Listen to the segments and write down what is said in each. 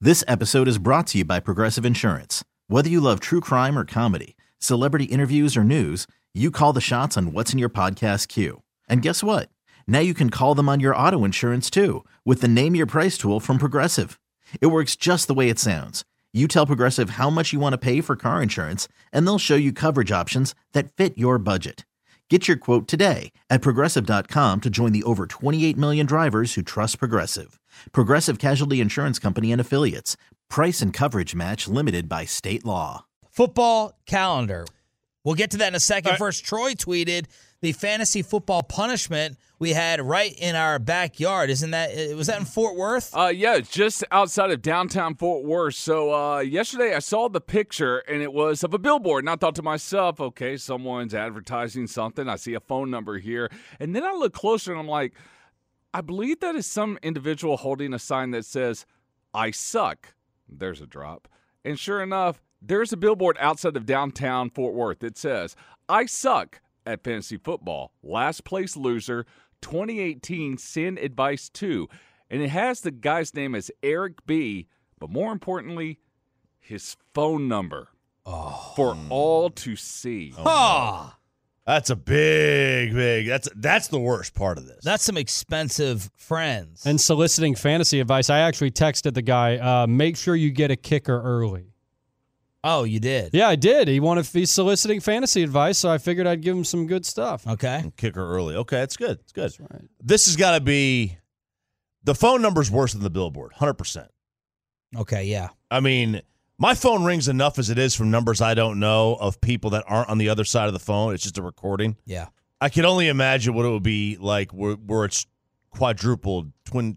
This episode is brought to you by Progressive Insurance. Whether you love true crime or comedy, celebrity interviews or news, you call the shots on what's in your podcast queue. And guess what? Now you can call them on your auto insurance too with the Name Your Price tool from Progressive. It works just the way it sounds. You tell Progressive how much you want to pay for car insurance, and they'll show you coverage options that fit your budget. Get your quote today at Progressive.com to join the over 28 million drivers who trust Progressive. Progressive Casualty Insurance Company and Affiliates. Price and coverage match limited by state law. Football calendar. We'll get to that in a second. First, Troy tweeted the fantasy football punishment we had right in our backyard. Was that in Fort Worth? Yeah, just outside of downtown Fort Worth. So yesterday I saw the picture, and it was of a billboard, and I thought to myself, okay, someone's advertising something. I see a phone number here. And then I look closer, and I'm like, I believe that is some individual holding a sign that says, I suck. There's a drop. And sure enough, there's a billboard outside of downtown Fort Worth that says, I suck at fantasy football. Last place loser, 2018 Sin Advice 2. And it has the guy's name as Eric B., but more importantly, his phone number for all to see. That's a big. That's the worst part of this. That's some expensive friends. And soliciting fantasy advice. I actually texted the guy, make sure you get a kicker early. Oh, you did? Yeah, I did. He's soliciting fantasy advice, so I figured I'd give him some good stuff. Okay. Kicker early. Okay, it's good. It's good. That's right. This has got to be the phone number's worse than the billboard, 100%. Okay, yeah. I mean, my phone rings enough as it is from numbers I don't know of people that aren't on the other side of the phone. It's just a recording. Yeah. I can only imagine what it would be like where it's quadrupled,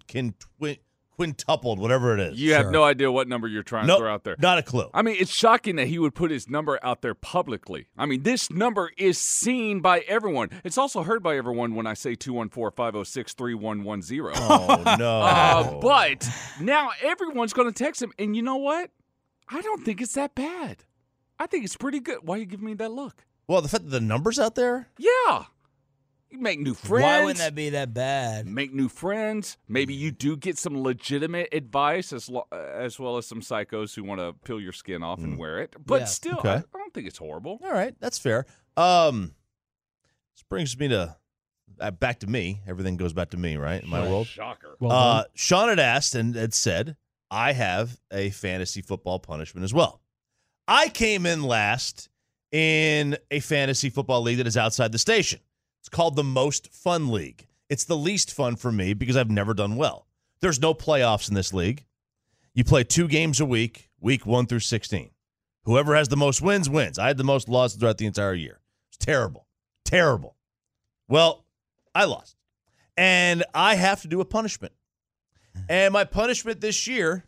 quintupled, whatever it is. You have no idea what number you're trying to throw out there. Not a clue. I mean, it's shocking that he would put his number out there publicly. I mean, this number is seen by everyone. It's also heard by everyone when I say 214-506-3110. Oh, no. But now everyone's going to text him. And you know what? I don't think it's that bad. I think it's pretty good. Why are you giving me that look? Well, the fact that the number's out there? Yeah. You make new friends. Why wouldn't that be that bad? Make new friends. Maybe you do get some legitimate advice as well as some psychos who want to peel your skin off and wear it. But still, okay. I don't think it's horrible. All right, that's fair. This brings me to back to me. Everything goes back to me, right? In my world. Shocker. Well Sean had asked and had said, I have a fantasy football punishment as well. I came in last in a fantasy football league that is outside the station. It's called the Most Fun League. It's the least fun for me because I've never done well. There's no playoffs in this league. You play 2 games a week 1 through 16. Whoever has the most wins, wins. I had the most losses throughout the entire year. It's terrible. Terrible. Well, I lost. And I have to do a punishment. And my punishment this year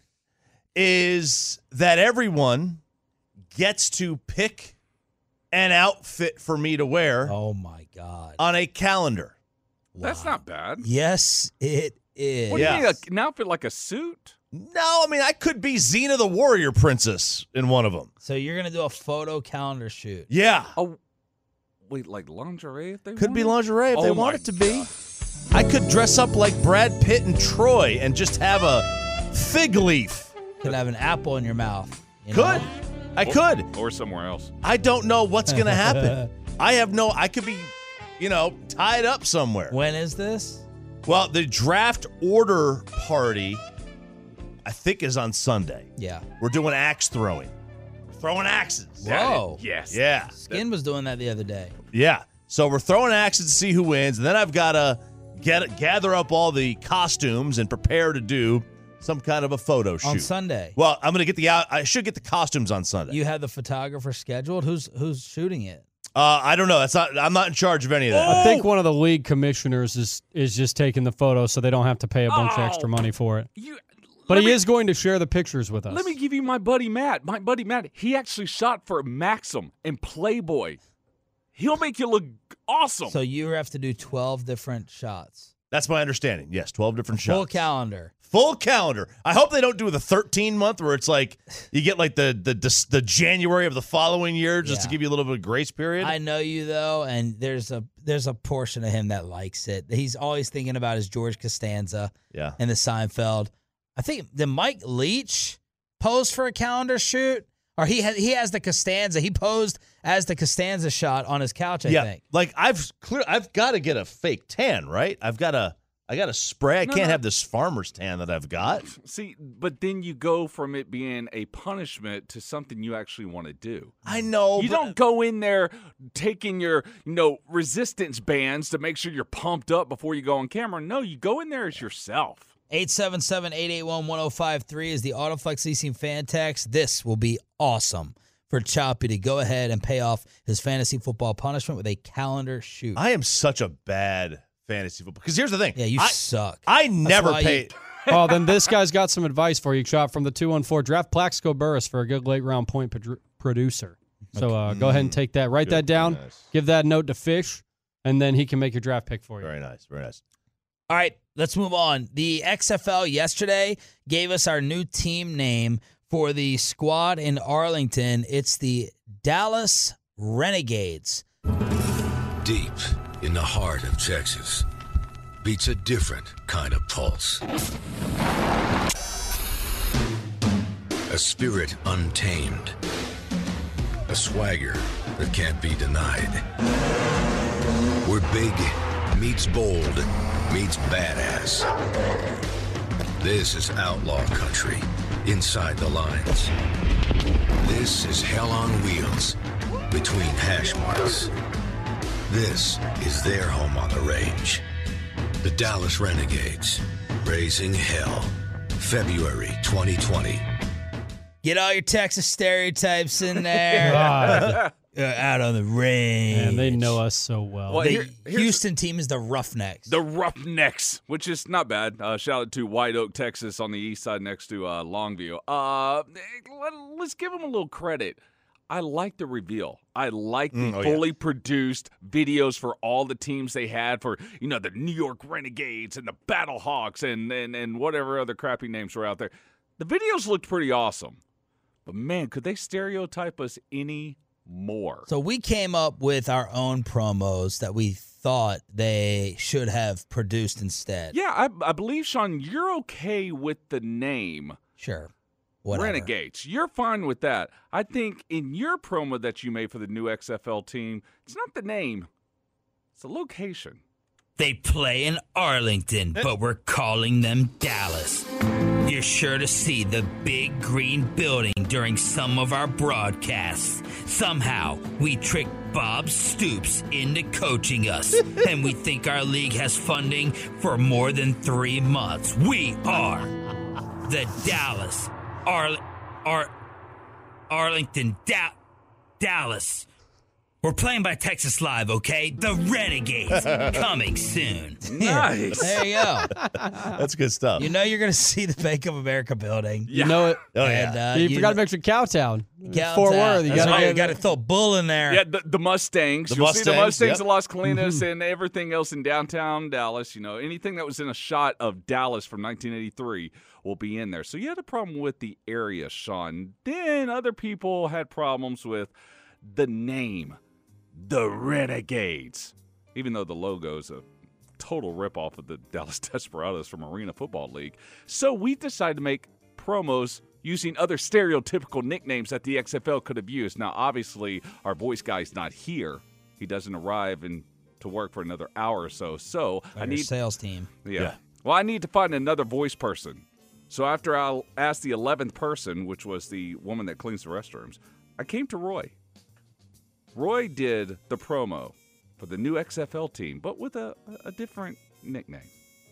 is that everyone gets to pick an outfit for me to wear. Oh, my God. On a calendar. That's not bad. Yes, it is. What do you mean, an outfit like a suit? No, I mean, I could be Xena the Warrior Princess in one of them. So you're going to do a photo calendar shoot. Yeah. Oh, wait, like lingerie if they Could want be it? lingerie if they want it to be. I could dress up like Brad Pitt and Troy and just have a fig leaf. Could have an apple in your mouth. Could. I could. Or somewhere else. I don't know what's going to happen. I could be, tied up somewhere. When is this? Well, the draft order party, I think, is on Sunday. Yeah. We're doing axe throwing. We're throwing axes. Whoa. Yes. Yeah. Skin was doing that the other day. Yeah. So we're throwing axes to see who wins, and then I've got to gather up all the costumes and prepare to do some kind of a photo shoot. On Sunday. Well, I'm going to get I should get the costumes on Sunday. You have the photographer scheduled? Who's shooting it? I don't know. I'm not in charge of any of that. I think one of the league commissioners is just taking the photo so they don't have to pay a bunch of extra money for it. But he is going to share the pictures with us. Let me give you my buddy Matt. My buddy Matt, he actually shot for Maxim and Playboy. He'll make you look awesome. So you have to do 12 different shots. That's my understanding. Yes, 12 different shots. Full calendar. Full calendar. I hope they don't do the 13-month where it's like you get like the January of the following year just to give you a little bit of grace period. I know you though, and there's a portion of him that likes it. He's always thinking about his George Costanza and the Seinfeld. I think the Mike Leach posed for a calendar shoot? Or he has the Costanza. He posed as the Costanza shot on his couch, I think. Like I've got to get a fake tan, right? I got to spray. I can't have this farmer's tan that I've got. See, but then you go from it being a punishment to something you actually want to do. I know. You don't go in there taking your, resistance bands to make sure you're pumped up before you go on camera. No, you go in there as yourself. 877-881-1053 is the Autoflex Leasing fan text. This will be awesome for Choppy to go ahead and pay off his fantasy football punishment with a calendar shoot. I am such a bad fantasy football. Because here's the thing. Yeah, you suck. I never paid. Oh, then this guy's got some advice for you, Chop, from the 214. Draft Plaxico Burress for a good late-round point producer. So go ahead and take that. Write that down. Nice. Give that note to Fish, and then he can make your draft pick for you. Very nice. Very nice. All right, let's move on. The XFL yesterday gave us our new team name for the squad in Arlington. It's the Dallas Renegades. Deep in the heart of Texas beats a different kind of pulse. A spirit untamed. A swagger that can't be denied. Where big meets bold meets badass. This is outlaw country, inside the lines. This is hell on wheels, between hash marks. This is their home on the range. The Dallas Renegades, raising hell. February 2020. Get all your Texas stereotypes in there. Out on the range. Man, they know us so well. Well, The Houston team is the Roughnecks. The Roughnecks, which is not bad. Shout out to White Oak, Texas, on the east side next to Longview. Let's give them a little credit. I like the reveal. I like the fully produced videos for all the teams they had for, the New York Renegades and the Battlehawks and whatever other crappy names were out there. The videos looked pretty awesome. But, man, could they stereotype us any more? So we came up with our own promos that we thought they should have produced instead. Yeah, I believe, Sean, you're okay with the name. Sure. Whatever. Renegades. You're fine with that. I think in your promo that you made for the new XFL team, it's not the name, it's the location. They play in Arlington, but we're calling them Dallas. You're sure to see the big green building during some of our broadcasts. Somehow, we tricked Bob Stoops into coaching us, and we think our league has funding for more than 3 months. We are the Dallas Arlington Dallas. We're playing by Texas Live, okay? The Renegades coming soon. Nice. There you go. That's good stuff. You know you're going to see the Bank of America building. You know it. Oh, yeah. And, You forgot to mention Cowtown. Cowtown. Fort Worth. You That's right. You got got to throw a bull in there. Yeah, the Mustangs. The You'll see the Mustangs, Mustangs yep. of Las Colinas and everything else in downtown Dallas. Anything that was in a shot of Dallas from 1983 will be in there. So you had a problem with the area, Sean. Then other people had problems with the name, the Renegades. Even though the logo is a total ripoff of the Dallas Desperados from Arena Football League. So we decided to make promos using other stereotypical nicknames that the XFL could have used. Now, obviously, our voice guy's not here. He doesn't arrive to work for another hour or so. So I need sales team. Yeah. Well, I need to find another voice person. So after I asked the 11th person, which was the woman that cleans the restrooms, I came to Roy. Roy did the promo for the new XFL team, but with a different nickname.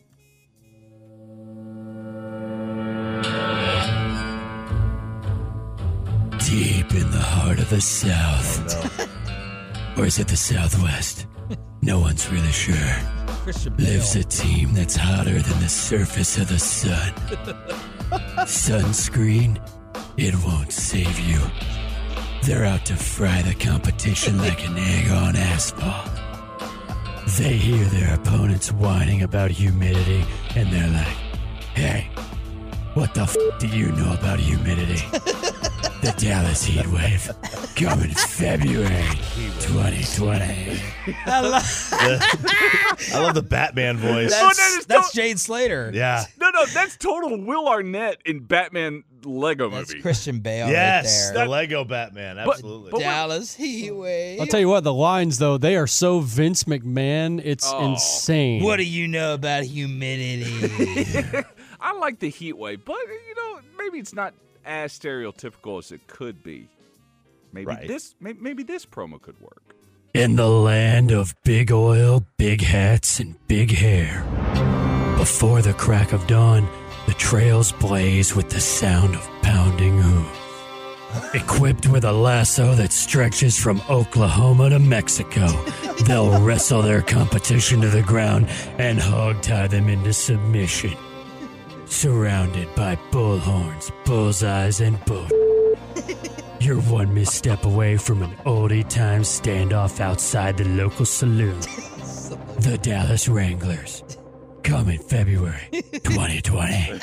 Deep in the heart of the South. Or is it the Southwest? No one's really sure. Lives a team that's hotter than the surface of the sun. Sunscreen, it won't save you. They're out to fry the competition like an egg on asphalt. They hear their opponents whining about humidity, and they're like, hey, what the f*** do you know about humidity? The Dallas Heat Wave, coming February 2020. I love the Batman voice. That's Jade Slater. Yeah. No, that's total Will Arnett in Batman Lego That's movie. Christian Bale Yes, right there. the Lego Batman. Absolutely. but- Dallas Heat Wave. I'll tell you what, the lines, though, they are so Vince McMahon. It's insane. What do you know about humidity? I like the heat wave, but maybe it's not as stereotypical as it could be. Maybe Right. maybe this promo could work. In the land of big oil, big hats, and big hair. Before the crack of dawn, the trails blaze with the sound of pounding hooves. Equipped with a lasso that stretches from Oklahoma to Mexico, they'll wrestle their competition to the ground and hog-tie them into submission. Surrounded by bullhorns, bullseyes, and bull. You're one misstep away from an oldie time standoff outside the local saloon. The Dallas Wranglers. Coming February 2020.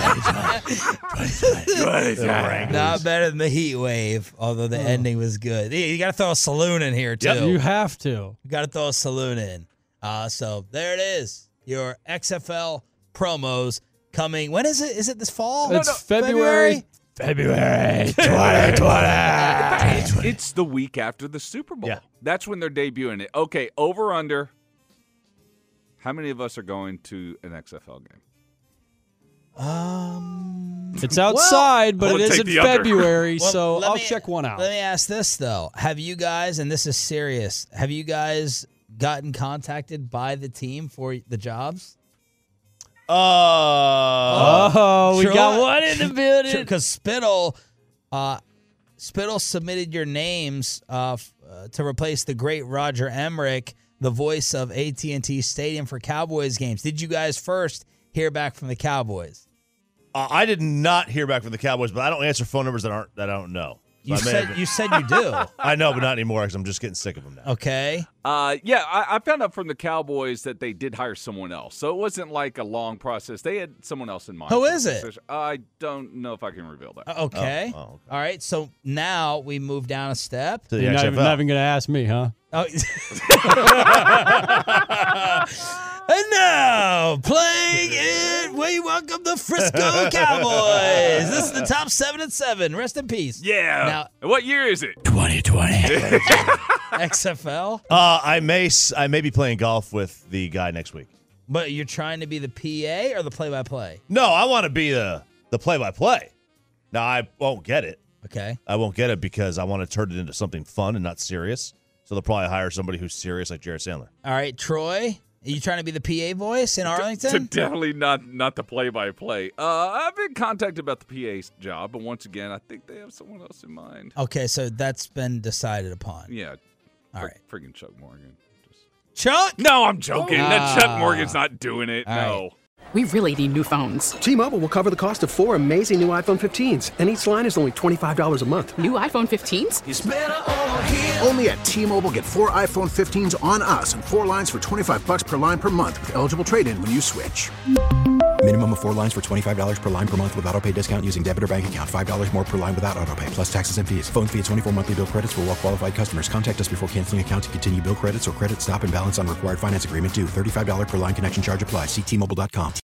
Not better than the Heat Wave, although the ending was good. You got to throw a saloon in here, too. You have to. You got to throw a saloon in. So there it is. Your XFL promos coming. When is it? Is it this fall? It's February 2020. It's the week after the Super Bowl. Yeah. That's when they're debuting it. Okay, over under. How many of us are going to an XFL game? It's outside, but We'll it is take in the under. February, Well, so let I'll me- check one out. Let me ask this, though. Have you guys, and this is serious, have you guys gotten contacted by the team for the jobs? Oh, we got one in the building. Because Spittle submitted your names to replace the great Roger Emmerich, the voice of AT&T Stadium for Cowboys games. Did you guys first hear back from the Cowboys? I did not hear back from the Cowboys, but I don't answer phone numbers that I don't know. So You said you do. I know, but not anymore because I'm just getting sick of them now. Okay. Yeah, I found out from the Cowboys that they did hire someone else. So it wasn't like a long process. They had someone else in mind. Who for the is it? position. I don't know if I can reveal that. Okay. Oh, okay. All right. So now we move down a step. To the You're not XFL. even going to ask me, huh? Oh. And now, playing it, we welcome the Frisco Cowboys. This is the top 7 at 7. Rest in peace. Yeah. Now, What year is it? 2020. XFL, I may be playing golf with the guy next week. but you're trying to be the PA or the play-by-play? No, I want to be the play-by-play. Now, I won't get it. Okay. I won't get it because I want to turn it into something fun and not serious. So they'll probably hire somebody who's serious like Jared Sandler. All right, Troy, are you trying to be the PA voice in Arlington? Definitely not the play-by-play. I've been contacted about the PA's job, but once again, I think they have someone else in mind. Okay, so that's been decided upon. Yeah. All right. Freaking Chuck Morgan. Chuck? No, I'm joking. That Chuck Morgan's not doing it. All No. We really need new phones. T-Mobile will cover the cost of 4 amazing new iPhone 15s, and each line is only $25 a month. New iPhone 15s? Only at T-Mobile, get 4 iPhone 15s on us and 4 lines for $25 per line per month with eligible trade-in when you switch. Minimum of 4 lines for $25 per line per month with autopay discount using debit or bank account. $5 more per line without autopay, plus taxes and fees. Phone fee at 24 monthly bill credits for well-qualified customers. Contact us before canceling account to continue bill credits or credit stop and balance on required finance agreement due. $35 per line connection charge applies. See T-Mobile.com.